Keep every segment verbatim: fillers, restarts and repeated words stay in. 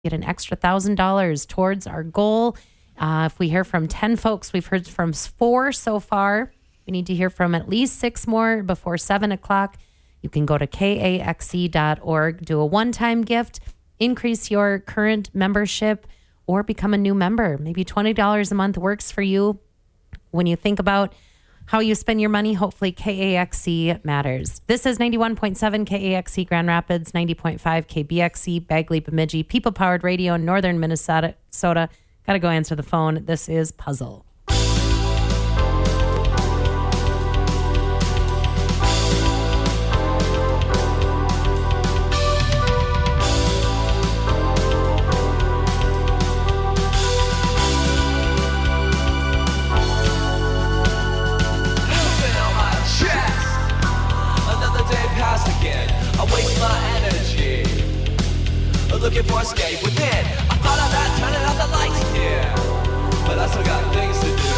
get an extra one thousand dollars towards our goal. Uh, if we hear from ten folks, we've heard from four so far. We need to hear from at least six more before seven o'clock. You can go to K A X E dot org, do a one-time gift, increase your current membership, or become a new member. Maybe twenty dollars a month works for you. When you think about how you spend your money, hopefully K A X E matters. This is ninety-one point seven K A X E Grand Rapids, ninety point five K B X E Bagley Bemidji, people-powered radio in northern Minnesota. Got to go answer the phone. This is Puzzle. Looking for escape within. I thought about turning out the lights here, but I still got things to do.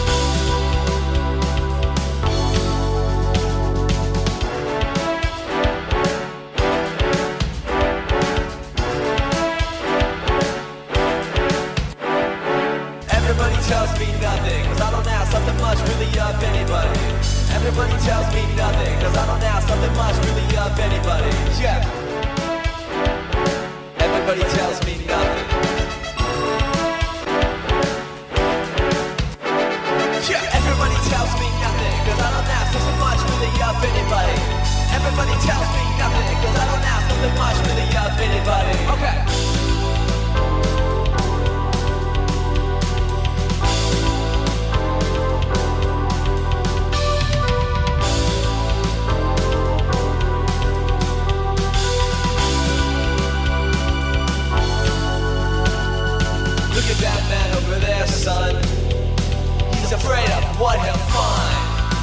Everybody tells me nothing, cause I don't ask something much really of anybody. Everybody tells me nothing, cause I don't ask something much really of anybody. Yeah. Everybody tells me nothing. Yeah. Everybody tells me nothing, cause I don't ask so much really of anybody. Everybody tells me nothing, cause I don't ask something much really of anybody. Okay. Son, he's afraid of what he'll find.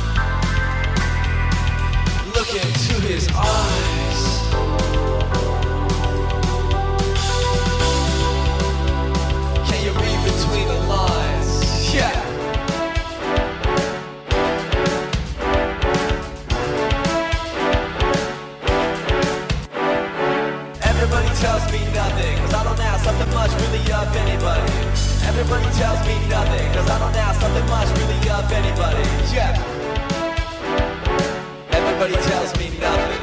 Look into his eyes. Can you read between the lines? Yeah. Everybody tells me nothing, cause I don't ask something much really of anybody. Everybody tells me nothing, cause I don't ask something much really of anybody. Yeah. Everybody tells me nothing.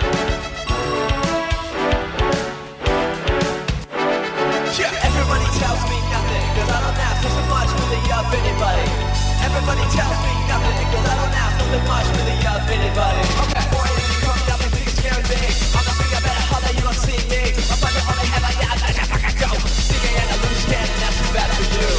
Yeah. Everybody tells me nothing, cause I don't ask so much really of anybody. Everybody tells me nothing, cause I don't ask something much really of anybody. Okay. Boy, you come up and think scared me. I'm gonna bring a better holler, you don't see me. I'm gonna only have a yeah, I fucking go. See me in a loose can, and that's too bad for you.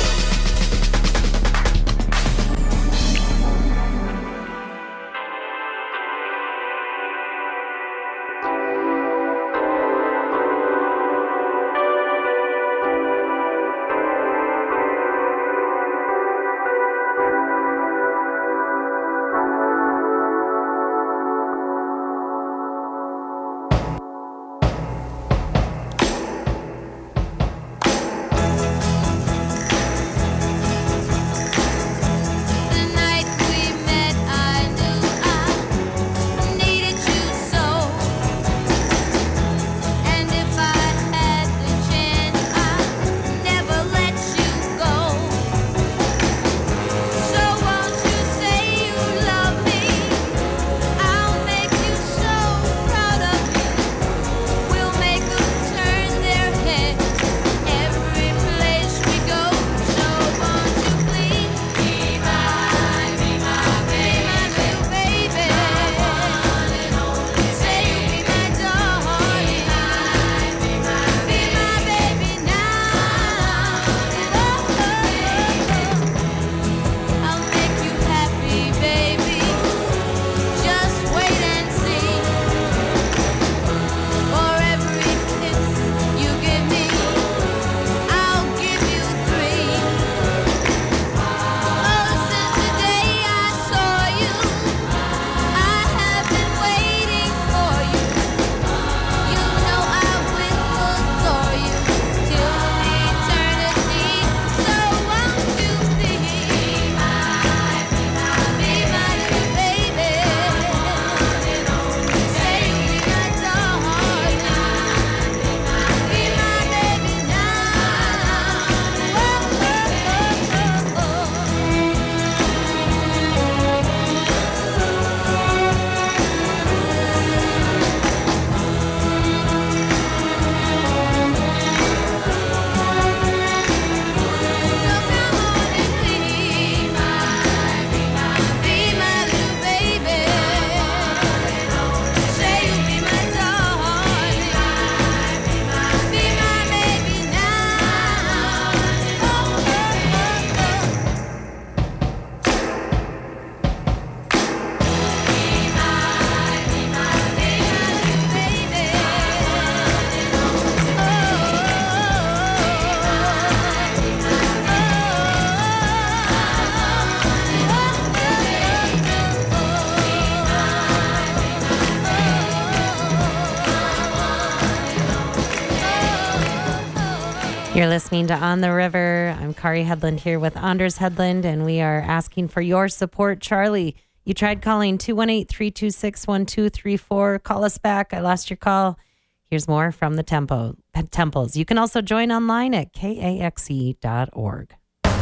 You're listening to On the River. I'm Kari Headland here with Anders Headland, and we are asking for your support. Charlie, you tried calling two one eight, three two six, one two three four. Call us back. I lost your call. Here's more from the tempo, temples. You can also join online at K A X E dot org.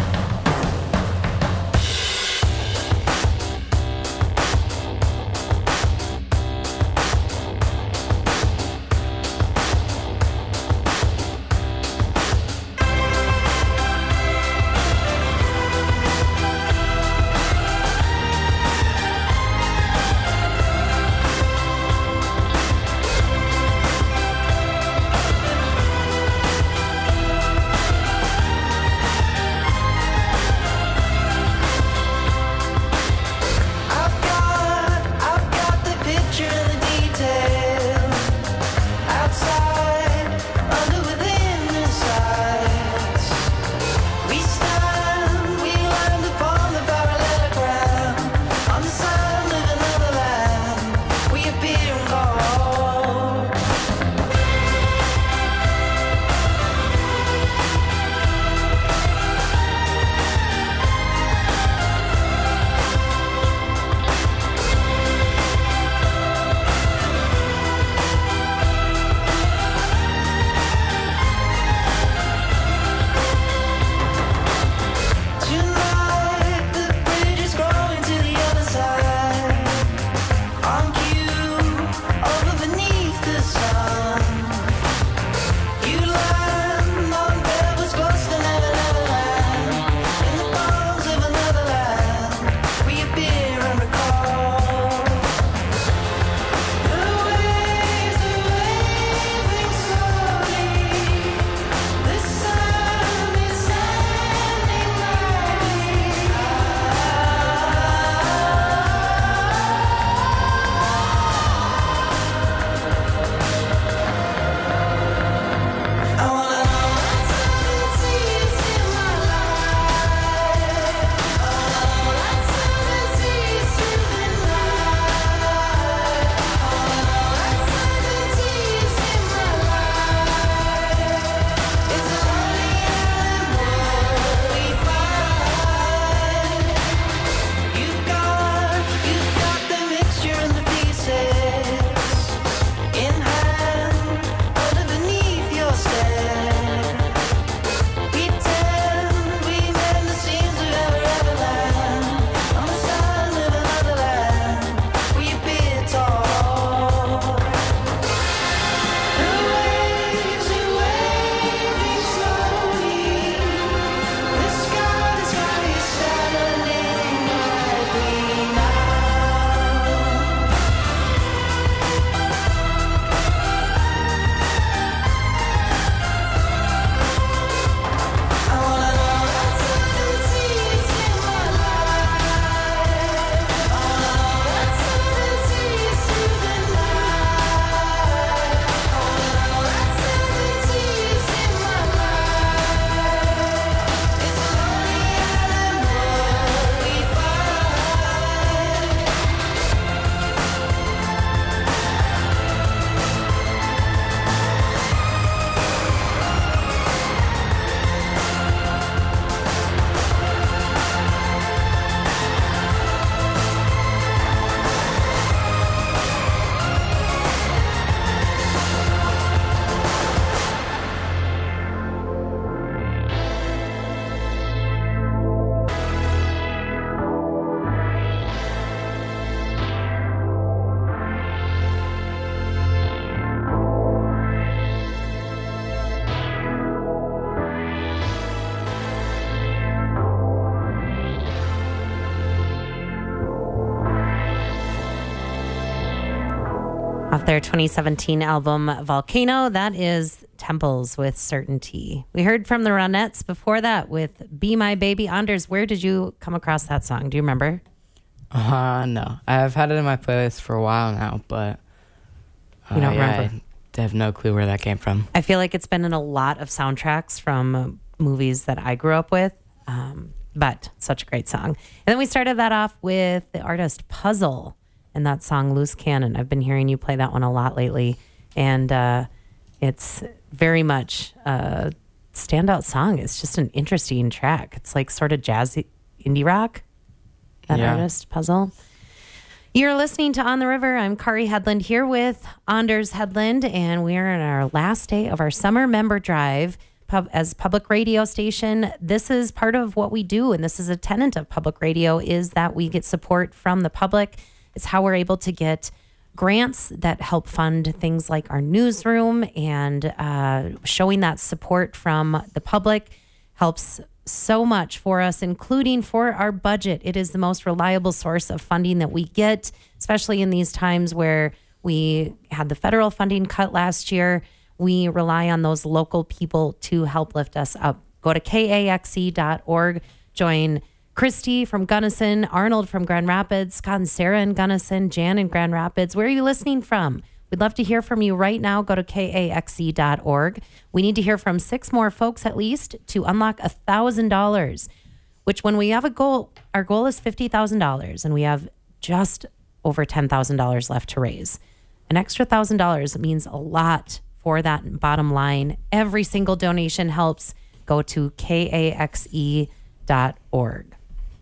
Off their twenty seventeen album Volcano, that is Temples with Certainty. We heard from the Ronettes before that with Be My Baby. Anders, where did you come across that song? Do you remember? Uh, no. I've had it in my playlist for a while now, but uh, you don't yeah, remember? I have no clue where that came from. I feel like it's been in a lot of soundtracks from uh, movies that I grew up with, um, but such a great song. And then we started that off with the artist Puzzle and that song Loose Cannon. I've been hearing you play that one a lot lately, and uh, it's very much a standout song. It's just an interesting track. It's like sort of jazzy indie rock. That Yeah. artist, Puzzle. You're listening to On the River. I'm Kari Headland here with Anders Headland, and we are in our last day of our summer member drive. Pub, as public radio station, this is part of what we do, and this is a tenet of public radio, is that we get support from the public. It's how we're able to get grants that help fund things like our newsroom, and uh, showing that support from the public helps so much for us, including for our budget. It is the most reliable source of funding that we get, especially in these times where we had the federal funding cut last year. We rely on those local people to help lift us up. Go to K A X E dot org. Join Christy from Gunnison, Arnold from Grand Rapids, Scott and Sarah in Gunnison, Jan in Grand Rapids. Where are you listening from? We'd love to hear from you right now. Go to K A X E dot org. We need to hear from six more folks at least to unlock one thousand dollars, which when we have a goal, our goal is fifty thousand dollars, and we have just over ten thousand dollars left to raise. An extra one thousand dollars means a lot for that bottom line. Every single donation helps. Go to K A X E dot org.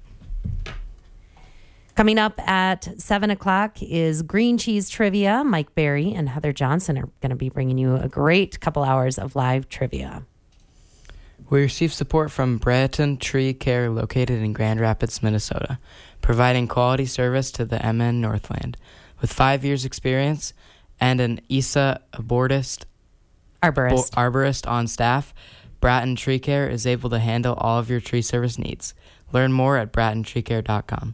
Coming up at seven o'clock is Green Cheese Trivia. Mike Berry and Heather Johnson are going to be bringing you a great couple hours of live trivia. We receive support from Breton Tree Care located in Grand Rapids, Minnesota, providing quality service to the M N Northland. With five years experience and an I S A arborist, Arborist. bo- arborist on staff, Bratton Tree Care is able to handle all of your tree service needs. Learn more at bratton tree care dot com.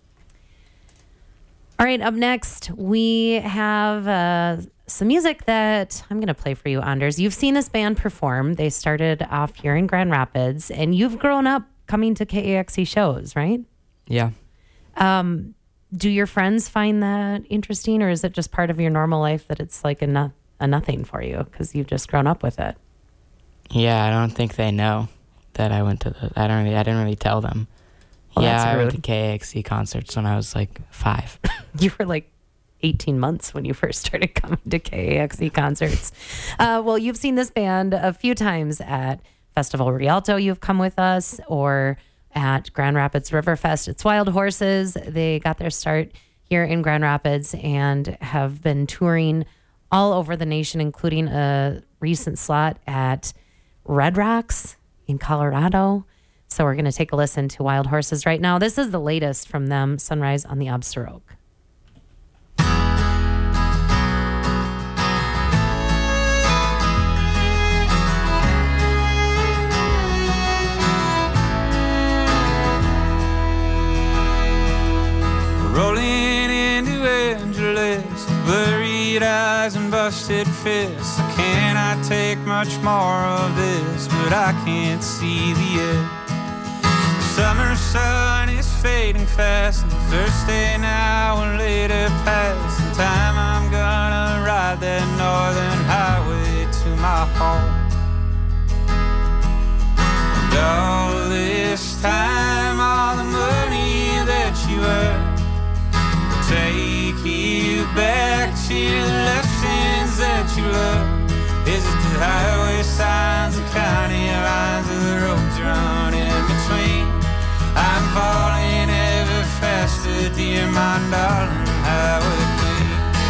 All right, up next, we have uh, some music that I'm going to play for you, Anders. You've seen this band perform. They started off here in Grand Rapids, and you've grown up coming to K A X E shows, right? Yeah. Um, do your friends find that interesting, or is it just part of your normal life that it's like a, no- a nothing for you because you've just grown up with it? Yeah, I don't think they know that I went to the. I don't. Really, I didn't really tell them. Well, yeah, that's I went rude. to K A X E concerts when I was like five. You were like eighteen months when you first started coming to K A X E concerts. Uh, well, you've seen this band a few times at Festival Rialto. You've come with us, or at Grand Rapids Riverfest. It's Wild Horses. They got their start here in Grand Rapids and have been touring all over the nation, including a recent slot at Red Rocks in Colorado. So we're going to take a listen to Wild Horses right now. This is the latest from them, Sunrise on the Obster Oak. Rolling into Angeles, blurred eyes and busted fists. I cannot take much more of this, but I can't see the end. The summer sun is fading fast, and the first day now and later past. In time I'm gonna ride that northern highway to my home. And all this time, all the money that you earned take you back to the lessons that you learned. Is it the highway signs, the county lines, or the roads run in between? I'm falling ever faster, dear my darling highway queen.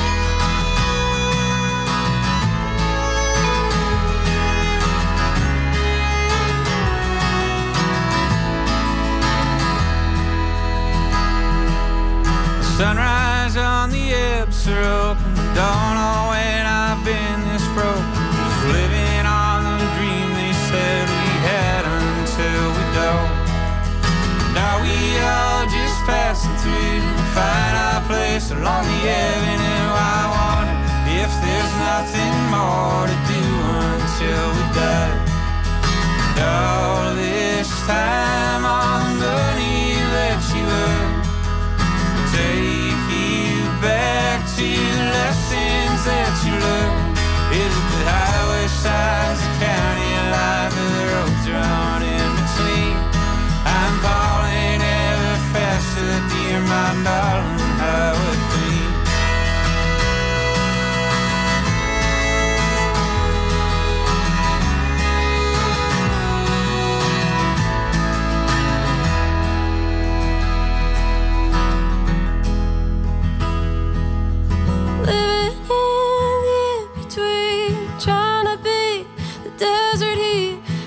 Sunrise on the Ebbs are open. Don't know when I've been this broken. Just living on the dream they said we had until we don't. Now we all just passing through to find our place along the avenue. I wonder if there's nothing more to do until we die. And all this time, all the money that you earned take you back to the lessons that you learned. Is it the highway signs, the county lines, or the roads run in between? I'm falling ever faster, dear my darling highway queen.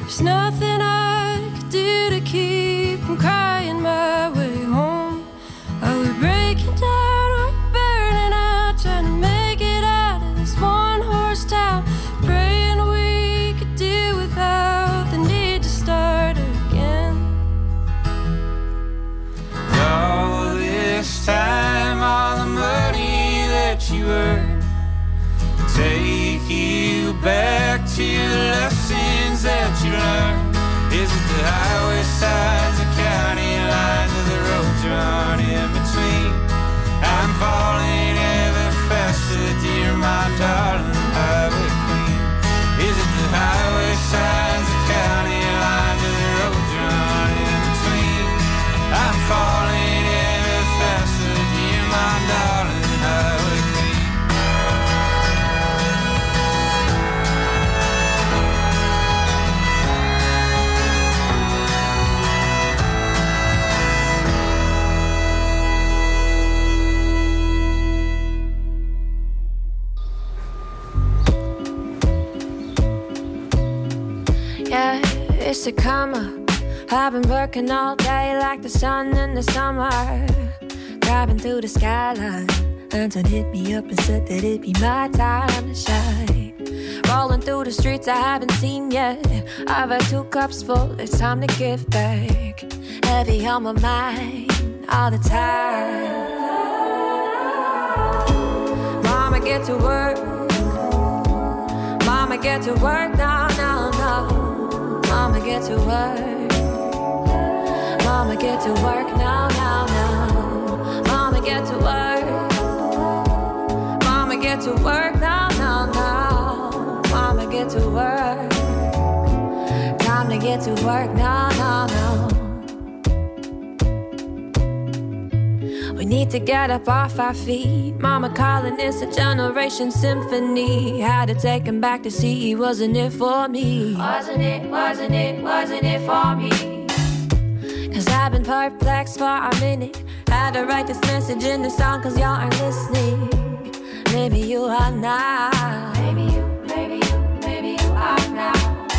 There's nothing I could do to keep from crying my way home. Are we breaking down or burning out, trying to make it out of this one horse town? Praying we could do without the need to start again. All this time, all the money that you earned, take you back to the lessons that you learned. Is it the highway signs, the county lines, or the roads run in between? I'm falling ever faster, dear my darling highway queen. Is it the highway signs, the county lines, or the roads run in between? I'm falling ever faster, dear my darling highway queen. Yeah, it's a come up. I've been working all day like the sun in the summer, driving through the skyline. Anton hit me up and said that it'd be my time to shine. Rolling through the streets I haven't seen yet. I've had two cups full, it's time to give back. Heavy on my mind all the time. Mama, get to work. Mama, get to work now, now, now. Mama, get to work. Mama, get to work now, now, now. Mama, get to work. Mama, get to work now, now, now. Mama, get to work. Time to get to work now, now, now. We need to get up off our feet. Mama calling, it's a generation symphony. Had to take him back to see, wasn't it for me? Wasn't it, wasn't it, wasn't it for me? Cause I've been perplexed for a minute. Had to write this message in the song cause y'all aren't listening. Maybe you are now. Maybe you, maybe you, maybe you are now.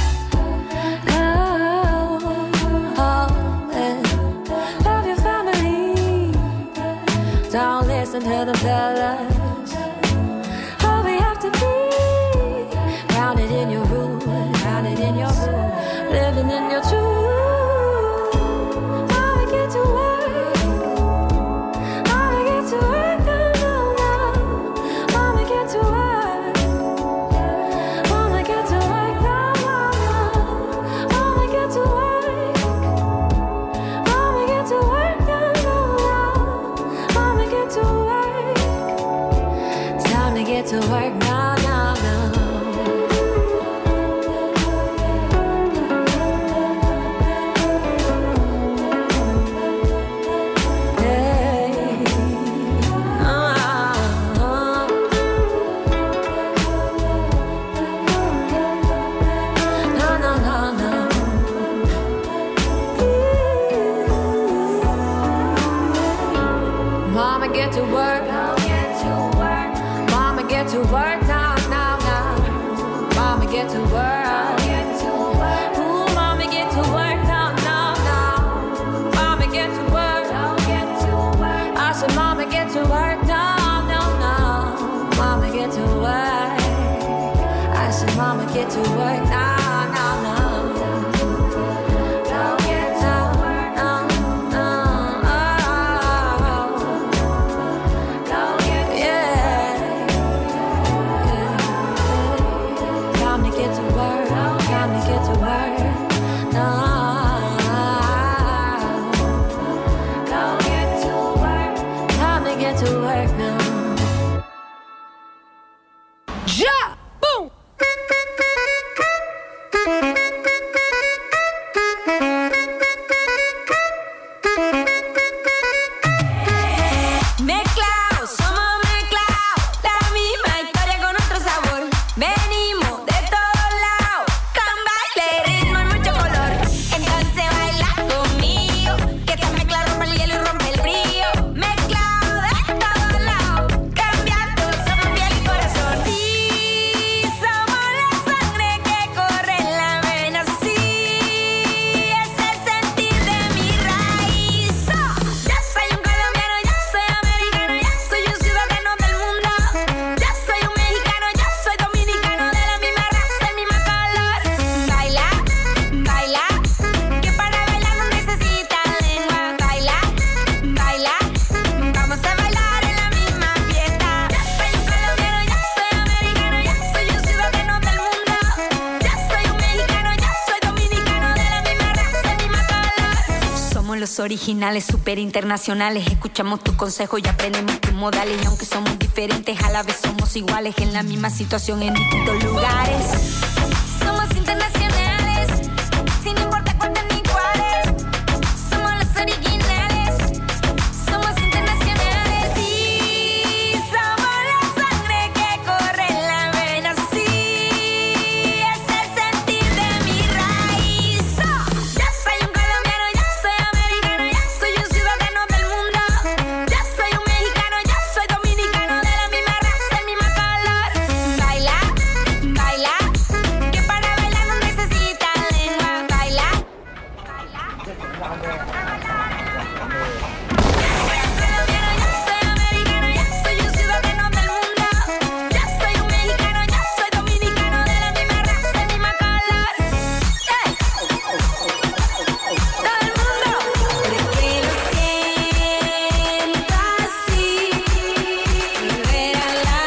Don't listen to them tell us all we have to be. Grounded in your root, grounded in your soul, living in your truth. Mama, get to work. Mama, get to work now, now, now. Mama, get to work. Mama, get to work now, now, now. Mama, get to work. Mama, get to work now, now, now. Mama, get to work. It's time to get to work now, now, now. Hey. Uh, uh. No, no, no, no. Mama, get to work. Mama, get to work now, now, now. Mama, get to work. Ooh, mama, get to work now, now, now. Mama, get to work. I said, mama, get to work now, now, now. Mama, get to work. I said, mama, get to work now, now, now. Somos los originales, super internacionales. Escuchamos tus consejos y aprendemos tus modales. Y aunque somos diferentes, a la vez somos iguales. En la misma situación, en distintos lugares. Somos internacionales, sin importar cuántos ni cuáles. Somos los originales, somos internacionales. Sí, somos la sangre que corre en la vena. Sí, es el sentir de mi raíz. Oh, yo soy un colombiano, yo soy americano, yo soy un ciudadano del mundo. Yo soy un mexicano, yo soy dominicano, de la misma raza, el mismo color. Baila, baila, que para bailar no necesita lengua. Baila, baila. Yo soy colombiano, yo soy americano, yo soy un ciudadano del mundo. Yo soy un mexicano, yo soy dominicano, de la misma raza, el mismo color. Hey. Todo el mundo, porque lo siento así, volver a la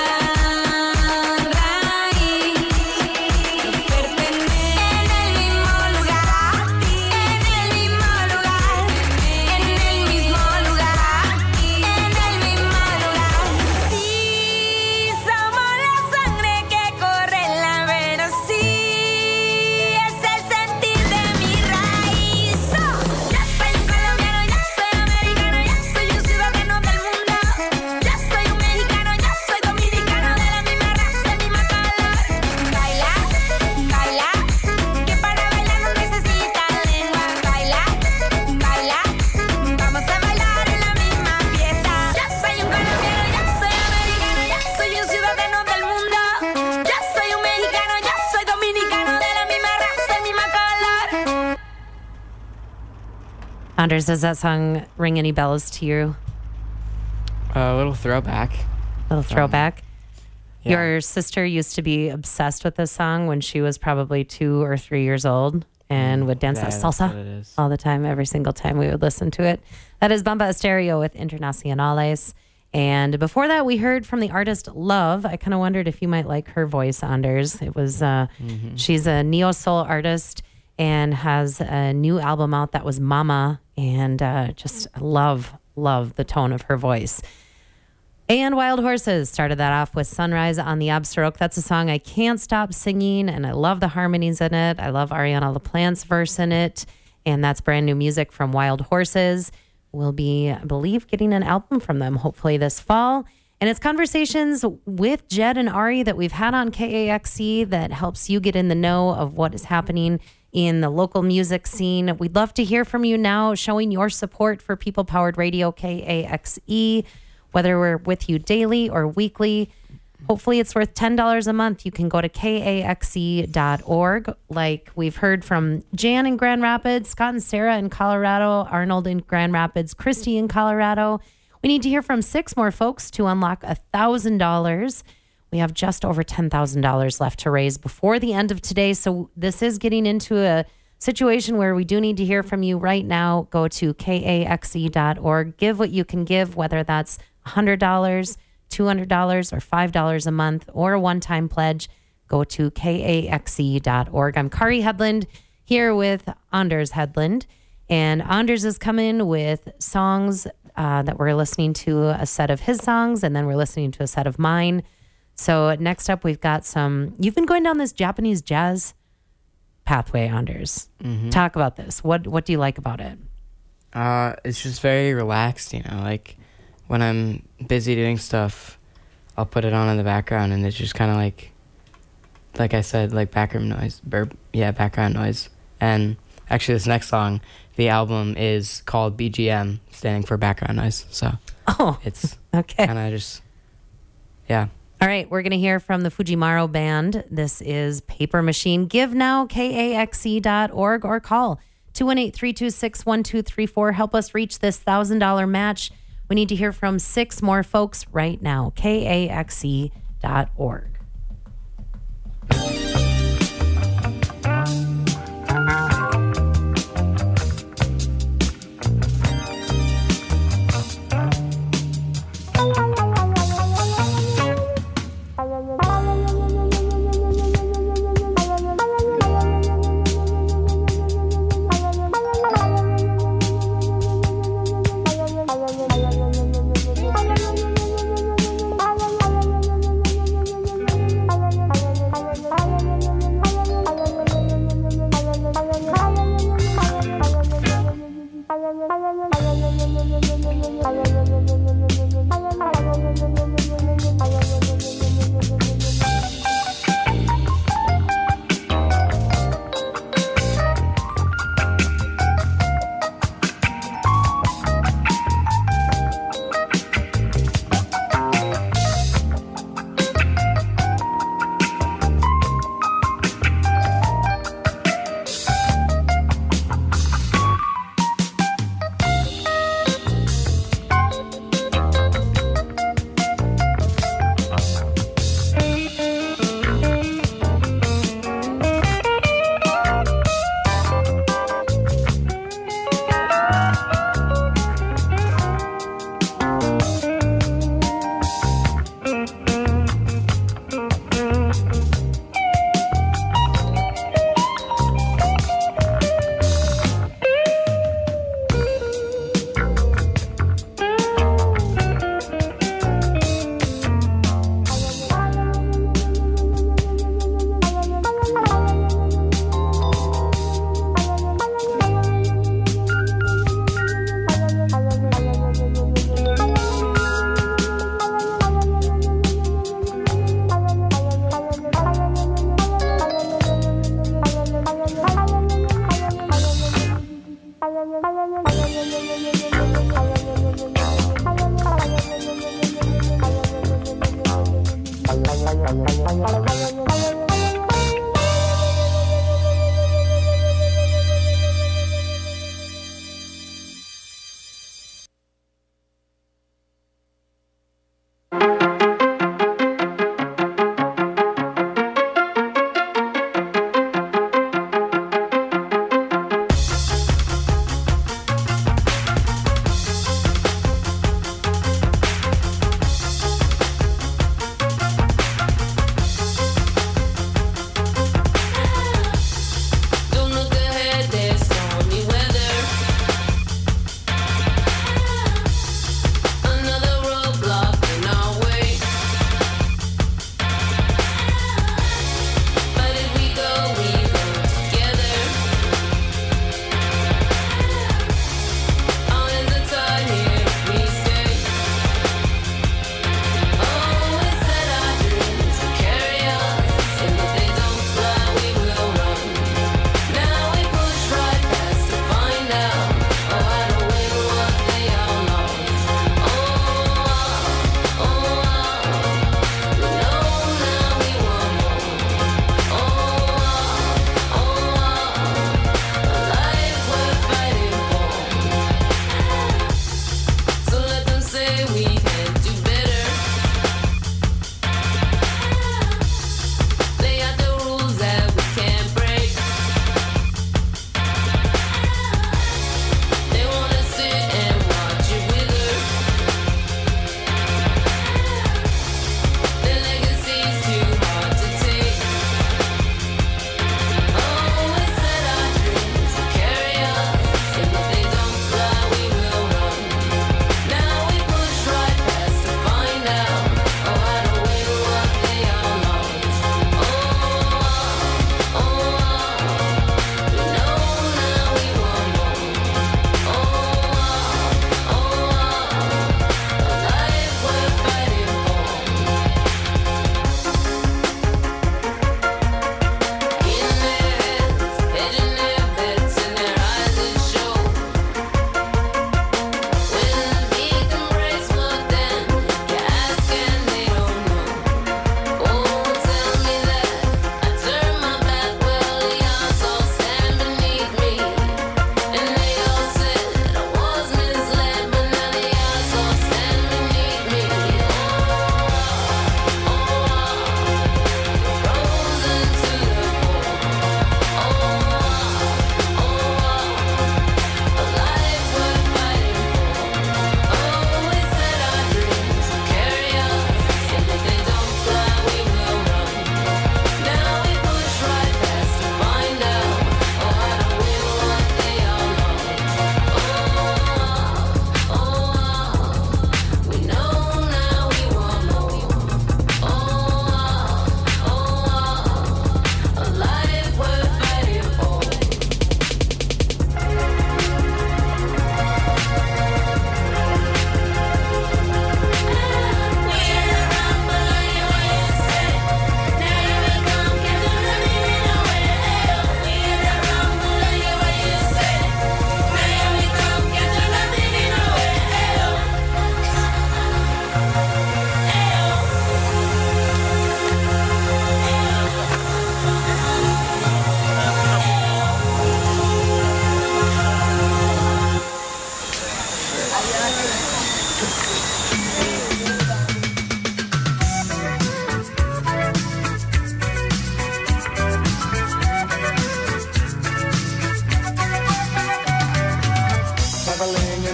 raíz, no pertenecer en el mismo lugar, en el mismo lugar, en el mismo lugar, en el mismo lugar. Sí, somos la sangre que corre en la vena. Sí, es el sentir de mi raíz. Oh, yo soy un colombiano, yo soy americano, yo soy un ciudadano del mundo. Yo soy un mexicano, yo soy dominicano, de la misma raza, el mismo color. Baila, baila, que para bailar no necesita lengua. Baila, baila, vamos a bailar en la misma fiesta. Yo soy un colombiano, yo soy americano, yo soy un ciudadano del mundo. Yo soy un mexicano, yo soy dominicano, de la misma raza, el mismo color. Anders, does that song ring any bells to you? A little throwback. Little throwback. Yeah. Your sister used to be obsessed with this song when she was probably two or three years old and would dance Yeah, that that's salsa what it is. all the time, every single time we would listen to it. That is Bamba Estéreo with Internacionales. And before that, we heard from the artist Love. I kind of wondered if you might like her voice, Anders. It was, uh, she's a neo soul artist and has a new album out that was Mama. And uh, just love, love the tone of her voice. And Wild Horses started that off with Sunrise on the Abstroke. That's a song I can't stop singing, and I love the harmonies in it. I love Ariana LaPlante's verse in it, and that's brand new music from Wild Horses. We'll be, I believe, getting an album from them hopefully this fall. And it's conversations with Jed and Ari that we've had on K A X E that helps you get in the know of what is happening in the local music scene. We'd love to hear from you now, showing your support for People Powered Radio, K A X E. Whether we're with you daily or weekly, hopefully it's worth ten dollars a month. You can go to K A X E dot org. Like we've heard from Jan in Grand Rapids, Scott and Sarah in Colorado, Arnold in Grand Rapids, Christy in Colorado. We need to hear from six more folks to unlock one thousand dollars. We have just over ten thousand dollars left to raise before the end of today. So this is getting into a situation where we do need to hear from you right now. Go to K A X E dot org. Give what you can give, whether that's one hundred dollars, two hundred dollars, or five dollars a month, or a one-time pledge. Go to K A X E dot org. I'm Kari Hedlund here with Anders Hedlund. And Anders is coming with songs uh, that we're listening to, a set of his songs, and then we're listening to a set of mine. So next up, we've got some... You've been going down this Japanese jazz pathway, Anders. Mm-hmm. Talk about this. What What do you like about it? Uh, it's just very relaxed, you know, like when I'm busy doing stuff, I'll put it on in the background and it's just kind of like, like I said, like background noise, burp, yeah, background noise. And actually this next song, the album is called B G M, standing for background noise. So Oh, it's okay. kind of just, yeah. All right, we're going to hear from the Fujimaro Band. This is Paper Machine. Give now, K A X E dot org, or call two one eight, three two six, one two three four. Help us reach this one thousand dollars match. We need to hear from six more folks right now. K A X E dot org.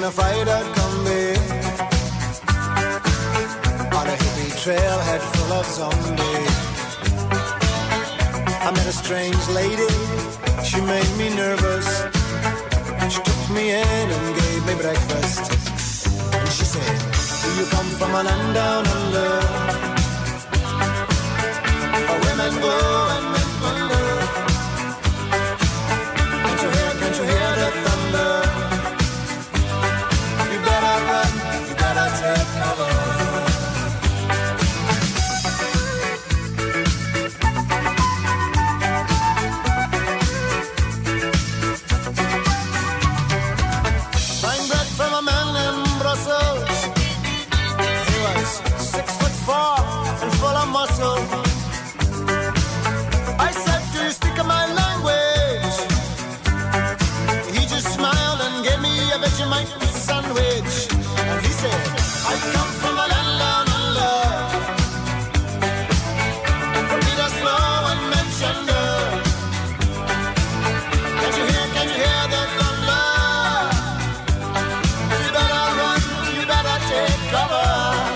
a fighter combi on a hippie trailhead full of zombies. I met a strange lady, she made me nervous. She took me in and gave me breakfast. And she said, do you come from a land down under, where women go and men wonder? Can't you hear, can't you hear the thunder? You better run, you better take cover. I said, do you speak my language? He just smiled and gave me a Vegemite sandwich. And he said, I come from a land down under, where Peter's flow and Manchester. Can't you hear, can't you hear the thunder? You better run, you better take cover.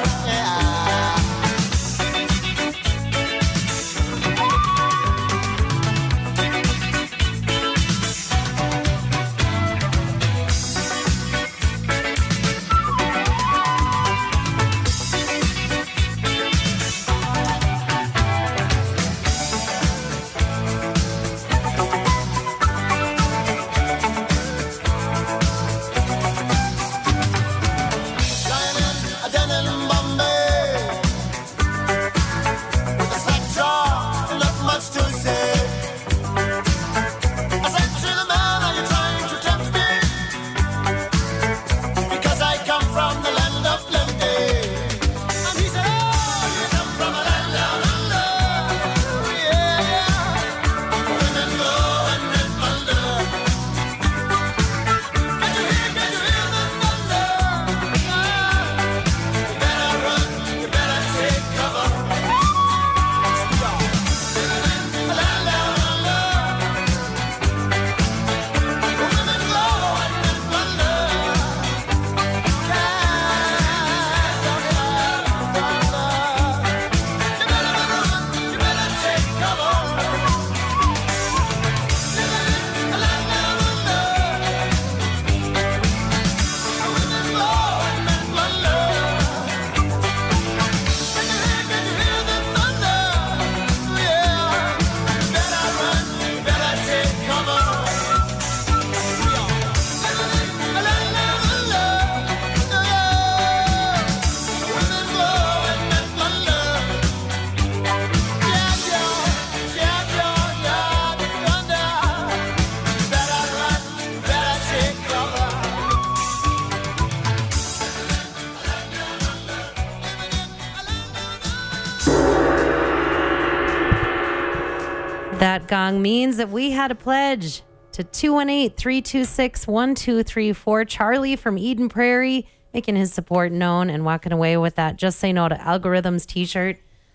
That gong means that we had a pledge to two one eight, three two six, one two three four. Charlie from Eden Prairie making his support known and walking away with that Just Say No to Algorithms t-shirt.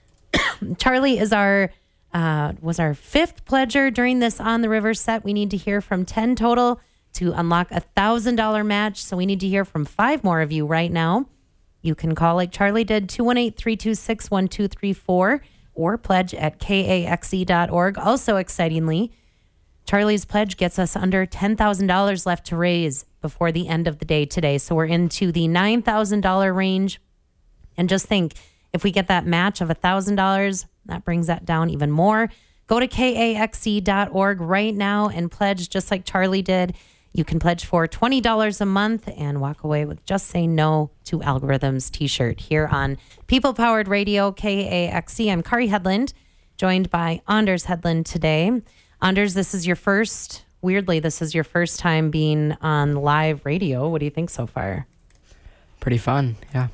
Charlie is our uh, was our fifth pledger during this On the River set. We need to hear from ten total to unlock a one thousand dollars match. So we need to hear from five more of you right now. You can call like Charlie did, two one eight, three two six, one two three four, or pledge at K A X E dot org. Also, excitingly, Charlie's pledge gets us under ten thousand dollars left to raise before the end of the day today. So we're into the nine thousand dollars range. And just think, if we get that match of one thousand dollars, that brings that down even more. Go to K A X E dot org right now and pledge just like Charlie did. You can pledge for twenty dollars a month and walk away with Just Say No to Algorithms t-shirt here on People Powered Radio, K A X E. I'm Kari Hedlund, joined by Anders Hedlund today. Anders, this is your first, weirdly, this is your first time being on live radio. What do you think so far? Pretty fun, yeah.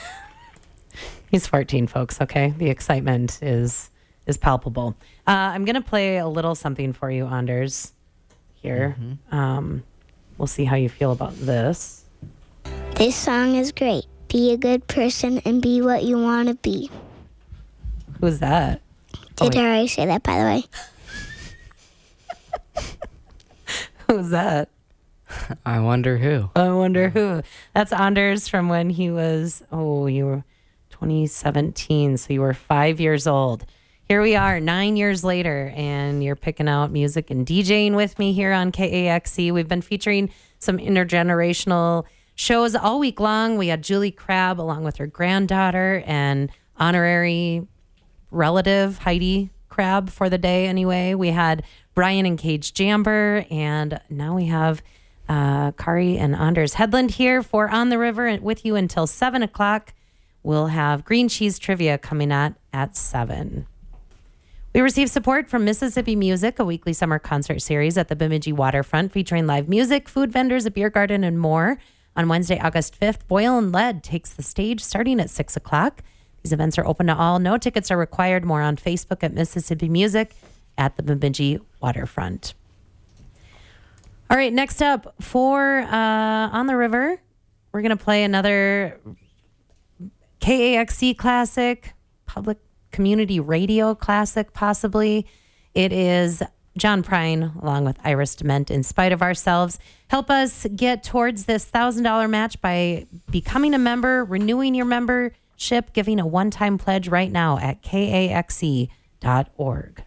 He's fourteen, folks, okay? The excitement is is palpable. Uh, I'm going to play a little something for you, Anders, here. Mm-hmm. Um, we'll see how you feel about this. This song is great. Be a good person and be what you want to be. Who's that? Did oh, I already say that, by the way? Who's that? I wonder who. I wonder who. That's Anders from when he was, oh, you were twenty seventeen. So you were five years old. Here we are nine years later, and you're picking out music and DJing with me here on K A X C. We've been featuring some intergenerational shows all week long. We had Julie Crabb along with her granddaughter and honorary relative Heidi Crabb for the day anyway. We had Brian and Cage Jamber, and now we have uh, Kari and Anders Headland here for On the River with you until seven o'clock. We'll have green cheese trivia coming at at seven. We received support from Mississippi Music, a weekly summer concert series at the Bemidji Waterfront featuring live music, food vendors, a beer garden, and more. On Wednesday, August fifth, Boyle and Lead takes the stage starting at six o'clock. These events are open to all. No tickets are required. More on Facebook at Mississippi Music at the Bemidji Waterfront. All right, next up for uh, On the River, we're going to play another K A X C classic, public community radio classic, possibly. It is John Prine along with Iris Dement, In Spite of Ourselves. Help us get towards this one thousand dollars match by becoming a member, renewing your membership, giving a one-time pledge right now at K A X C dot org.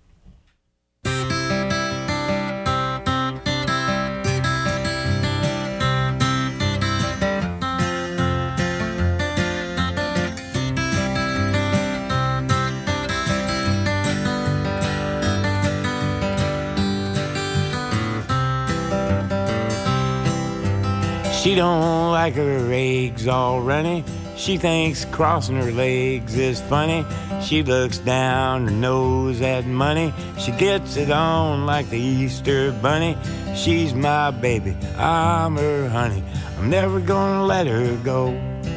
She don't like her eggs all runny. She thinks crossing her legs is funny. She looks down her nose at money. She gets it on like the Easter bunny. She's my baby, I'm her honey. I'm never gonna let her go.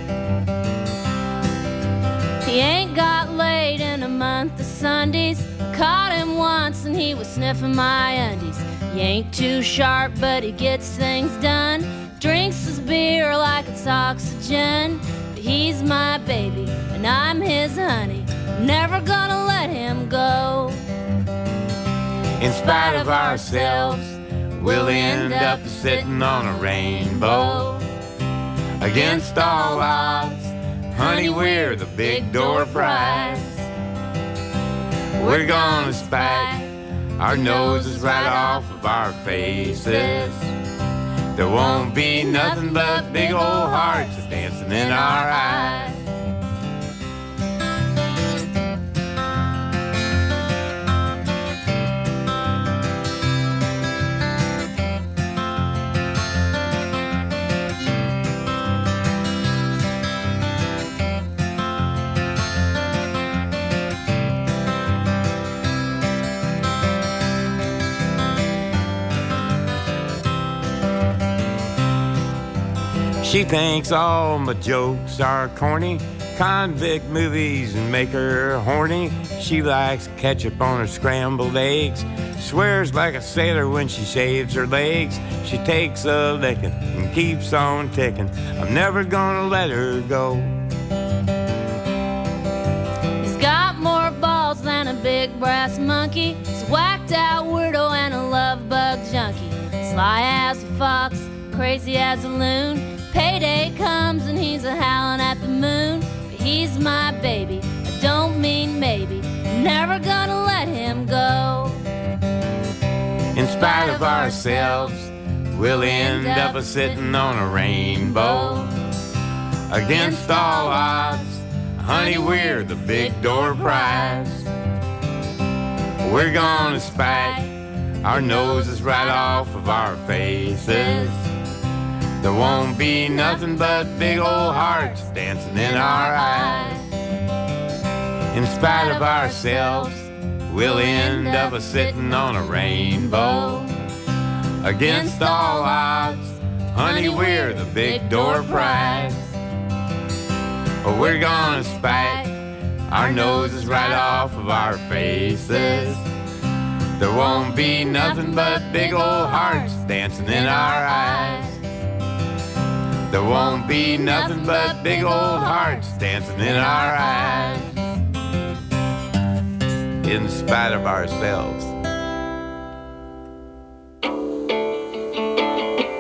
He ain't got laid in a month of Sundays. Caught him once and he was sniffing my undies. He ain't too sharp, but he gets things done. Drinks his beer like it's oxygen. But he's my baby and I'm his honey. I'm never gonna let him go. In spite of ourselves, we'll end up sitting on a rainbow. Against all odds, honey, we're the big door prize. We're gonna spike our noses right off of our faces. There won't be nothing but big old hearts dancing in our eyes. She thinks all my jokes are corny. Convict movies make her horny. She likes ketchup on her scrambled eggs. Swears like a sailor when she shaves her legs. She takes a licking and keeps on ticking. I'm never gonna let her go. He's got more balls than a big brass monkey. He's a whacked out weirdo and a love bug junkie. Sly as a fox, crazy as a loon. Payday comes and he's a howling at the moon. But he's my baby, I don't mean maybe. I'm never gonna let him go. In spite of ourselves, we'll end up a sitting on a rainbow. Against all odds, honey, we're the big door prize. We're gonna spike our noses right off of our faces. There won't be nothing but big old hearts dancing in our eyes. In spite of ourselves, we'll end up a sitting on a rainbow. Against all odds, honey, we're the big door prize. We're gonna spike our noses right off of our faces. There won't be nothing but big old hearts dancing in our eyes. There won't be nothing but big old hearts dancing in our eyes. In spite of ourselves.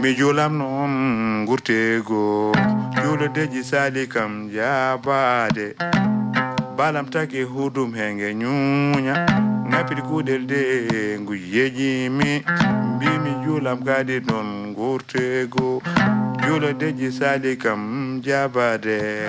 mbimi julam noon gurtego juulo deji sali kam jabade balam taki hudum henge nyunya ngapiri kudel de nguyeji mi mbimi julam kadi noon gurtego juulo deji sali kam jabade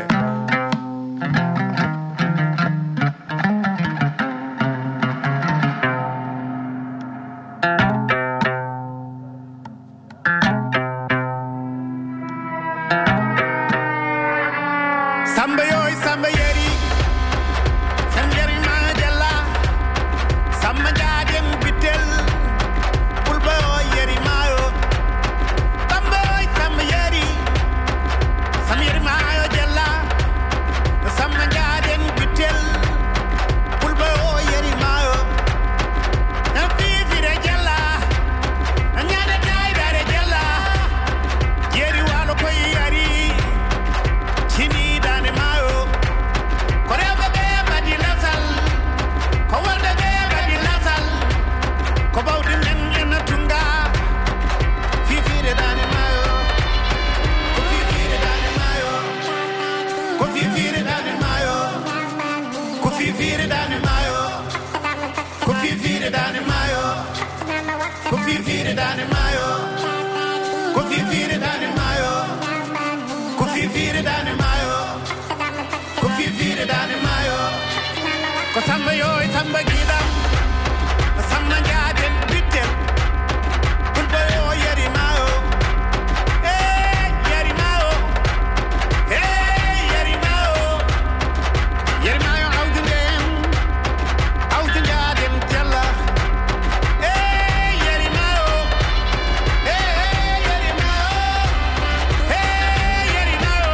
Samba yoy samba yeri sangeri ma jalla samba jaden bitel pulba yoy yeri mayo samba yoy samba yeri samir mayo jalla samba jaden bitel pulba yoy yeri mayo na fifire jalla anyada daidare jalla yeri walo koy yari chini dane mayo korebe be badi lasal ko walde be badi lasal ko bawdi men en tunga fifire dane mayo ko fifire dane mayo ko fifire dane mayo ko fifire dane mayo ko fifire dane mayo ko fifire dane mayo ko fifire dane mayo ko fifire dane mayo ko fifire dane mayo ko samba yoy samba gidam samba jaden bitel kulba yo yeri mayo eh yeri mayo eh yeri mayo yeri mayo awdingen awdingen jalla eh yeri mayo eh yeri mayo eh yeri mayo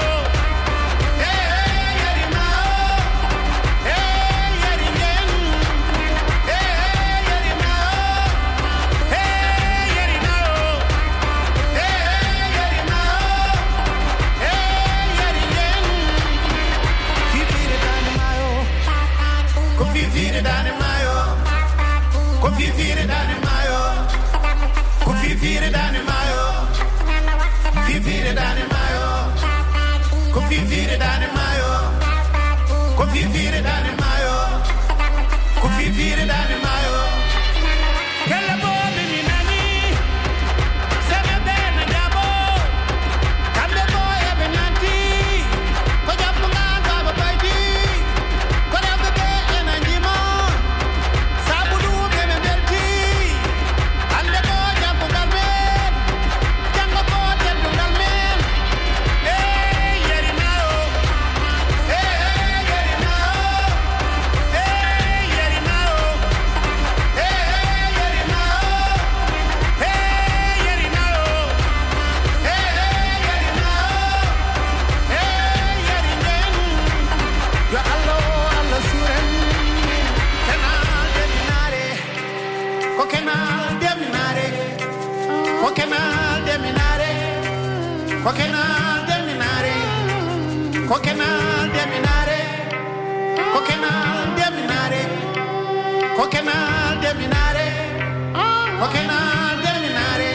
eh yeri mayo eh yeri ngen eh yeri mayo eh yeri mayo eh yeri mayo eh yeri ngen fifire dane mayo ko fifire dane mayo ko fifire dane mayo ko fifire dane mayo fifire dane mayo ko fifire dane mayo ko fifire dane mayo ko fifire dane mayo kala bo mi nani sebe be na jabo kambe bo e be nanti ko jabu nganga ba baidi ko dabe be e na njimo sabudu be be belti ande bo jabu galmen jango bo jabu galmen eh yeri mayo eh yeri mayo eh yeri mayo eh yeri mayo eh yeri mayo eh yeri mayo eh yeri ngen yo allo allo suren kana deminare ko kana deminare ko kana deminare ko kana deminare ko kana deminare ko kana deminare ko kana deminare ko kana deminare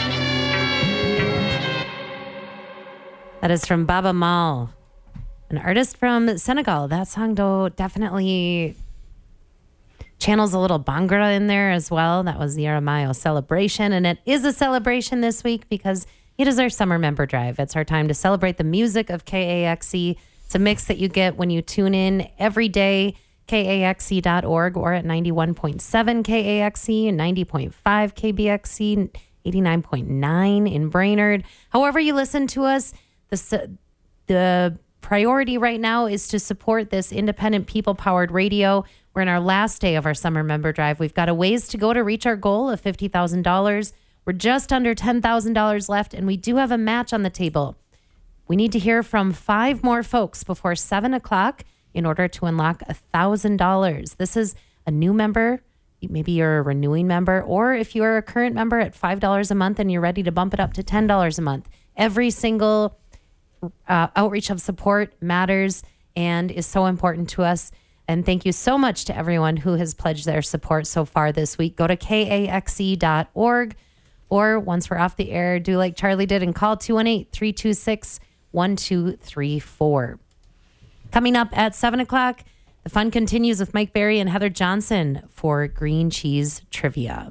That is from Baba Mal, an artist from Senegal. That song, though, definitely channels a little Bhangra in there as well. That was the Aramayo celebration, and it is a celebration this week because it is our summer member drive. It's our time to celebrate the music of K A X E. It's a mix that you get when you tune in every day, K A X E dot org, or at ninety-one point seven K A X E and ninety point five K B X E, eighty-nine point nine in Brainerd. However you listen to us, the, the priority right now is to support this independent people-powered radio. We're in our last day of our summer member drive. We've got a ways to go to reach our goal of fifty thousand dollars. We're just under ten thousand dollars left, and we do have a match on the table. We need to hear from five more folks before seven o'clock in order to unlock one thousand dollars. This is a new member. Maybe you're a renewing member, or if you're a current member at five dollars a month and you're ready to bump it up to ten dollars a month. Every single uh, outreach of support matters and is so important to us. And thank you so much to everyone who has pledged their support so far this week. Go to K A X E dot org Or once we're off the air, do like Charlie did and call two one eight, three two six, one two three four. Coming up at seven o'clock, the fun continues with Mike Berry and Heather Johnson for Green Cheese Trivia.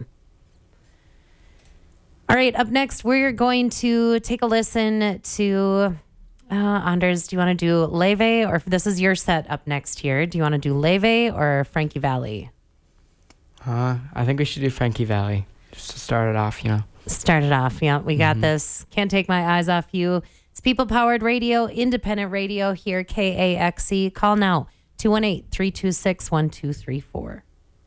All right, up next, we're going to take a listen to, uh, Anders, do you want to do Leve? Or if this is your set up next here, do you want to do Leve or Frankie Valli? Uh, I think we should do Frankie Valli, just to start it off, you know. Start it off, yeah, we got Mhm. this. Can't take my eyes off you. It's people-powered radio, independent radio here, K A X E. Call now, two one eight, three two six, one two three four.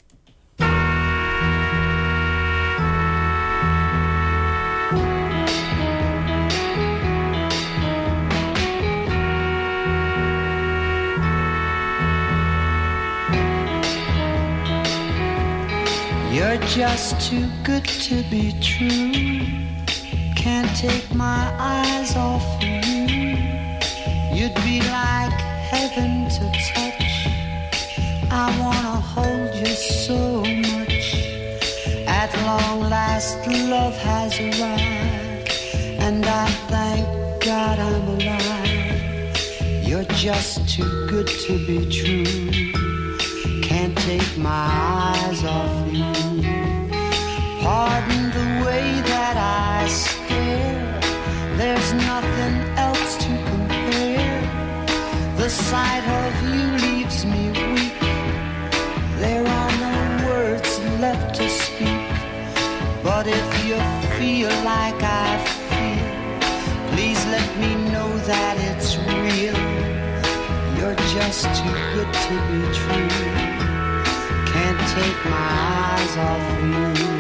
You're just too good to be true. Can't take my eyes off of you. You'd be like heaven to touch. I wanna hold you so much. At long last, love has arrived, and I thank God I'm alive. You're just too good to be true. Can't take my eyes off you. Pardon the way that I stare. There's nothing else to compare. The sight of you leaves me weak. There are no words left to speak. But if you feel like I feel, please let me know that it's real. You're just too good to be true. Can't take my eyes off you.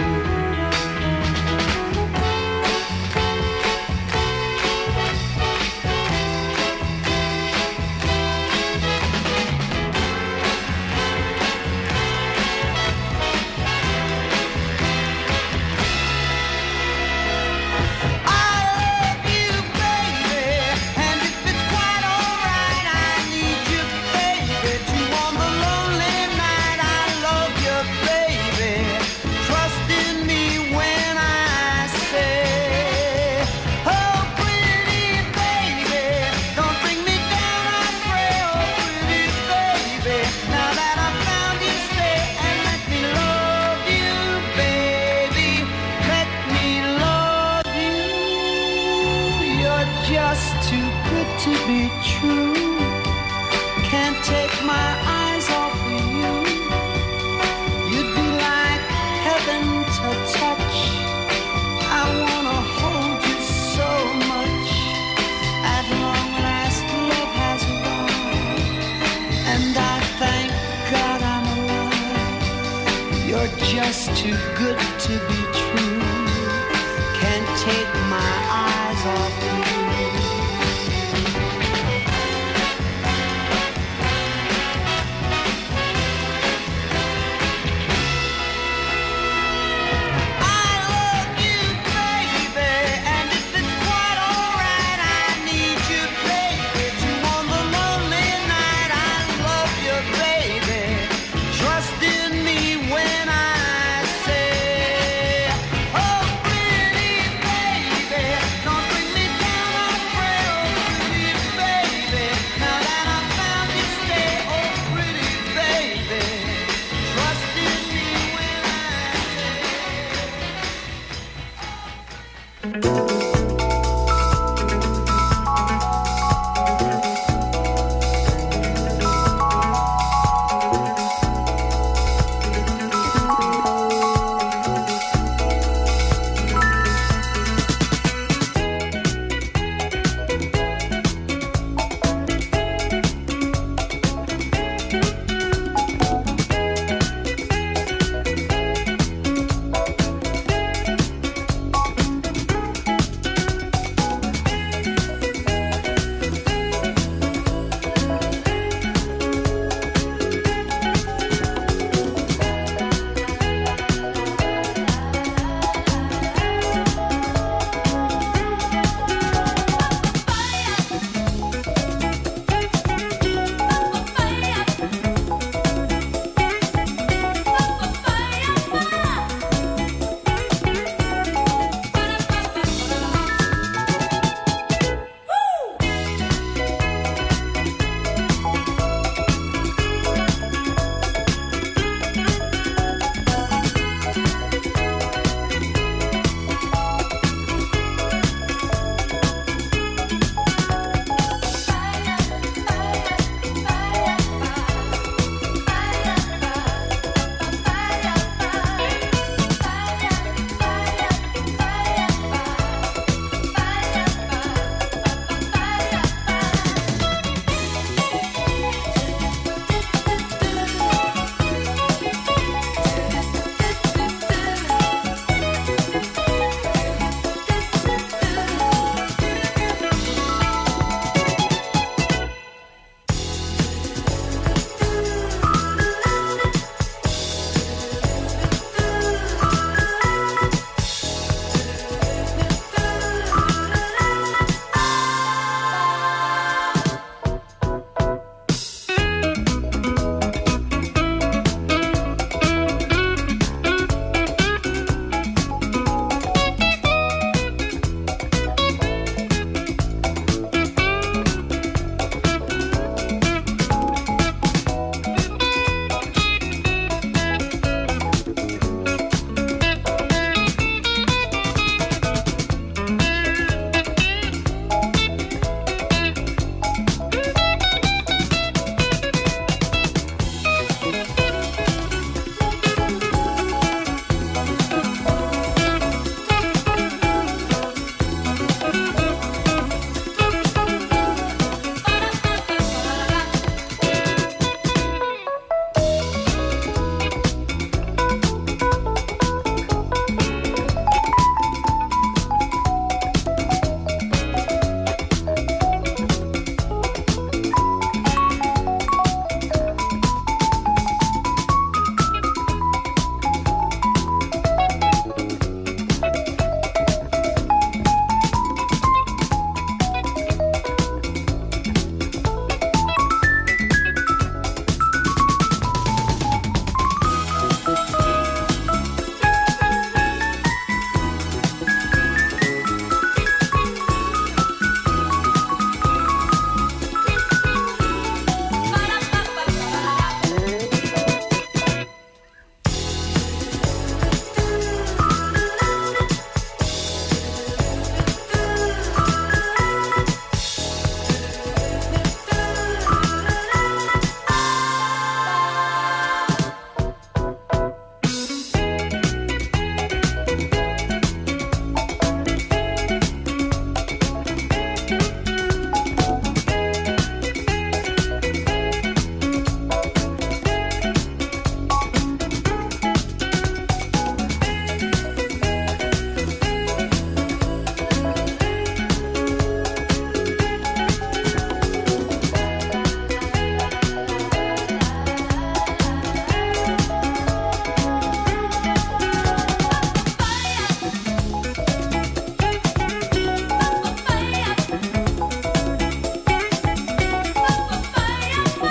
To be true, can't take my eyes off of you. You'd be like heaven to touch. I wanna hold you so much. At long last, love has arrived, and I thank God I'm alive. You're just too good to be